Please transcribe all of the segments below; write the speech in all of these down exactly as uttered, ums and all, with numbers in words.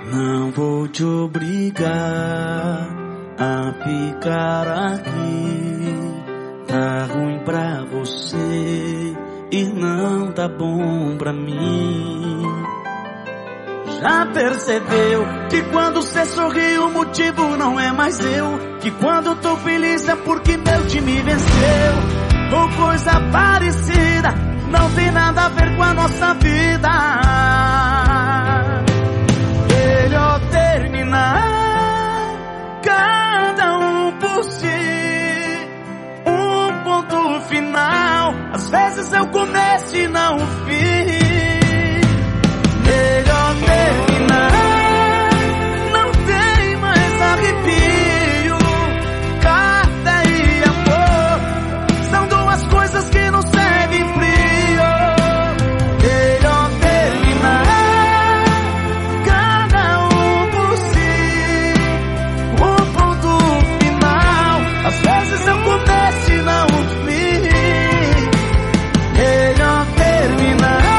Não vou te obrigar a ficar aqui. Tá ruim pra você e não tá bom pra mim. Já percebeu que quando cê sorri o motivo não é mais eu? Que quando tô feliz é porque meu time venceu? Ou coisa parecida, não tem nada a ver com a nossa vida. Melhor terminar, cada um por si. Um ponto final, às vezes é o começo e não o fim. Melhor terminar, não tem mais arrepio. Carta e amor são duas coisas que não servem frio. Melhor terminar, cada um por si. Um ponto final, às vezes é o começo e não o fim. Melhor terminar,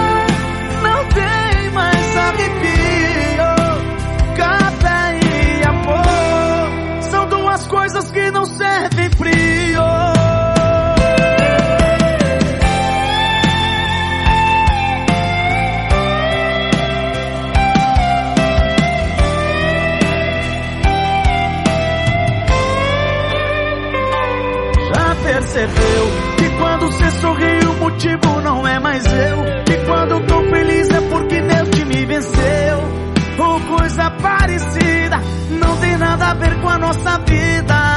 coisas que não servem frio. Já percebeu que quando cê sorri o motivo não é mais eu? Que quando tô feliz é porque meu time venceu? Ou coisa parecida, não tem nada a ver com a nossa vida.